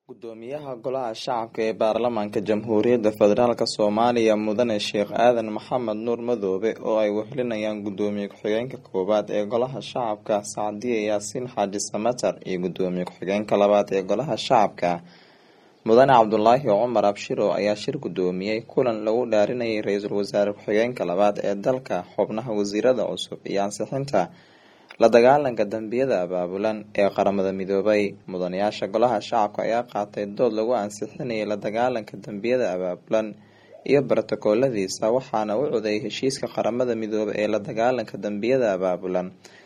Gudoomiyaha Golaha Shacabka ee Baarlamaanka Jamhuuriyadda Federaalk Soomaaliya Mudane Sheekh Aadan Maxamed Nuur Madoobe oo ay wehelinayaan Gudoomiye ku-xigeenka koowaad ee Golaha Shacabka Sacdiye Yaasiin Xaaji Samatar iyo Gudoomiye ku-xigeenka labaad ee Golaha Shacabka Mudane Cabdulaahi Cumar Abshiro ayaa shir gudoomiyay kulan lagu dhaarinayay Ra'iisul Wasaare ku-xigeenka labaad ee dalka xubnaha wasiirada cusub iyo ansixinta la dagaalanka dambiyada abaabulan ee qaramada midoobay. Mudanayaasha Golaha Shacabka ayaa qaatay dood lagu ansixinayay la dagaalanka dambiyada abaabulan iyo borotokooladiisa waxaana u codeeyay heshiiska qaramada midoobay ee la dagaalanka dambiyada abaabulan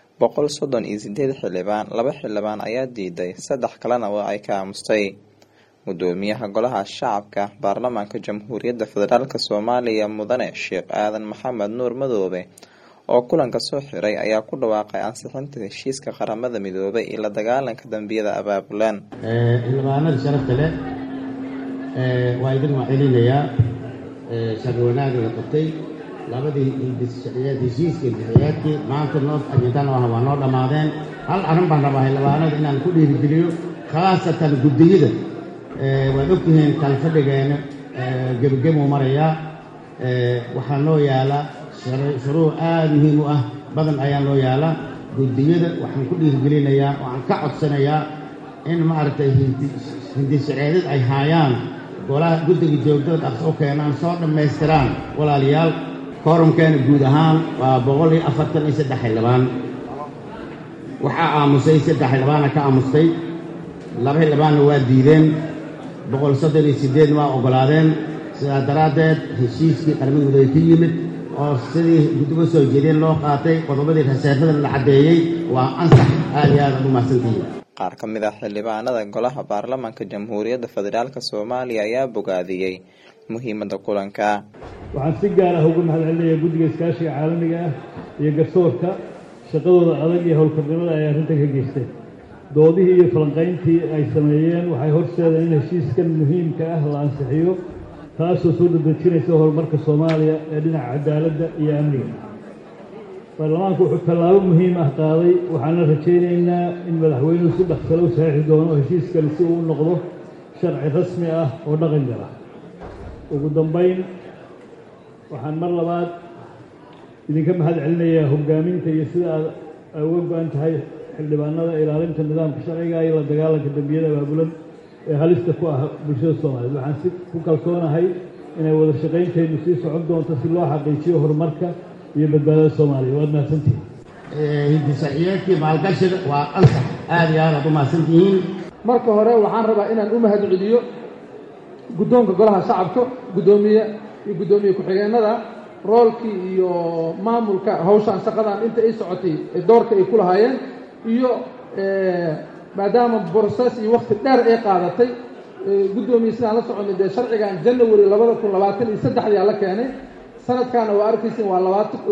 138 xildhibaan, 2 xildhibaan ayaa diiday, 3 kalena waa ay ka aamustay. Gudoomiyaha Golaha Shacabka Baarlamaanka Jamhuuriyadda Federaalk Soomaaliya Mudane Sheekh Aadan Maxamed Nuur Madoobe oo kulanka soo xiray ayaa ku dhawaaqay ansixinta heshiiska qaramada midoobay ee la dagaalanka dambiyada abaabulan. Xildhibaanada sharafta leh waa idin waxyeelinayaa shaqo wanaag la qabtay labadii heshiiska intixaadkii maanta noo ajintan waa noo dhamaadeen. hal arrin baan rabaa xildhibaanada inaan ku dhiirigeliyo khaasatan gudiyada waad ogtihiin kalfadhigeena gebagebo marayaa waxaa noo yaala shuruuc aad muhiim u ah badan ayaa loo yaala gudiyada waxaan ku dhiirigelinayaa waxaan ka codsanayaa in maaragtay hindishaceedad ay haayaan golaha guddiga joogtada dhaqso u keenaan soo dhammaystiraan walaalayaal koorumkeena guud ahaan waa 143 xildhibaan waxaa aamusay 3 xildhibaana ka aamustay 2 xildhibaanna waa diideen 138 waa ogolaadeen sidaa daraaddeed heshiiskii qaramada midoobay ka yimid oo sidii guddiga soo jeedeen loo qaatay qodobadii raseefada la cadeeyay waa ansax aad iyo aad u mahadsantihiin. Qaar ka mid ah xildhibaanada Golaha Baarlamaanka Jamhuuriyadda Federaalk Soomaaliya ayaa bogaadiyay muhiimadda kulanka. Waxaan si gaar ah ugu mahadcelinayaa guddiga iskaashiga caalamiga ah iyo garsoorka shaqadooda adag iyo howlkarnimada ay arrintan ka geysteen. doodihii iyo falanqayntii ay sameeyeen waxay horseedeen in heshiiskan muhiimka ah la ansixiyo taasoo soo dadejinaysa horumarka Soomaaliya ee dhinaca cadaaladda iyo amniga. Baarlamaanku wuxuu tallaabo muhiim ah qaaday waxaana rajaynaynaa in madaxweynuhu si dhaqso leh u saxiixi doono heshiiskan si uu u noqdo sharci rasmi ah oo dhaqan gala. ugu dambeyn waxaan mar labaad idinka mahadcelinayaa hogaaminta iyo sida aad uga go'an tahay xildhibaanada ilaalinta nidaamka sharciga iyo la dagaalanka dambiyada abaabulan ee halista ku ah bulshada Soomaaliyeed. waxaan si ku kalsoonahay inay wada shaqaynteenu sii socon doonto si loo xaqiijiyo horumarka iyo badbaadada Soomaaliya. waad mahadsantihiin. hindishaciyeedkii maalgashiga waa ansax aad iyo aad u mahadsantihiin. marka hore waxaan rabaa inaan u mahadceliyo guddoonka Golaha Shacabka gudoomiye iyo gudoomiye ku-xigeenada roolkii iyo maamulka hawshan shaqadan inta ay socotay doorka ay ku lahaayeen iyo maadaama process iyo waqti dheer ay qaadatay gudoomiye sidaan la soconay dee sharcigan January 2023 la keenay sanadkan waa arkaysin waa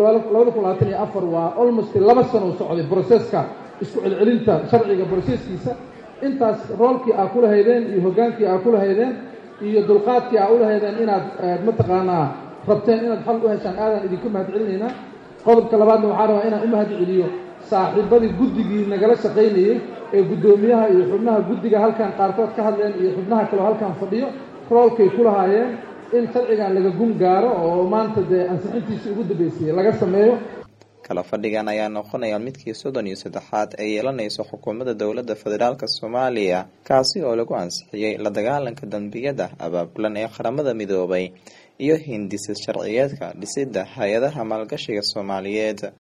2024 waa almost 2 sano socday processka isku celcelinta sharciga processkiisa intaas roolkii ay ku lahaydeen iyo hogaankii ay ku lahaydeen iyo dulqaadkii ay u lahaydeen inaad mataqaanaa rabteen inaad xal u heshaan aadan idinku mahadcelinaynaa. qodobka labaadna waxaan rabaa inaan u mahadceliyo saaxiibadii guddigii nagala shaqaynayay ee gudoomiyaha iyo xubnaha guddiga halkan qaarkood ka hadleen iyo xubnaha kale halkan fadhiyo roolkay ku lahaayeen in sharcigan laga gun gaaro oo maanta dee ansixintiisii ugu dambeysay laga sameeyo. kala fadhigan ayaa noqonaya midkii 33aad ay yeelanayso xukuumadda dowladda federaalk Soomaaliya kaasi oo lagu ansixiyay la dagaalanka dambiyada abaabulan ee qaramada midoobay iyo hindisa sharciyeedka dhisidda hay'adaha maalgashiga Soomaaliyeed.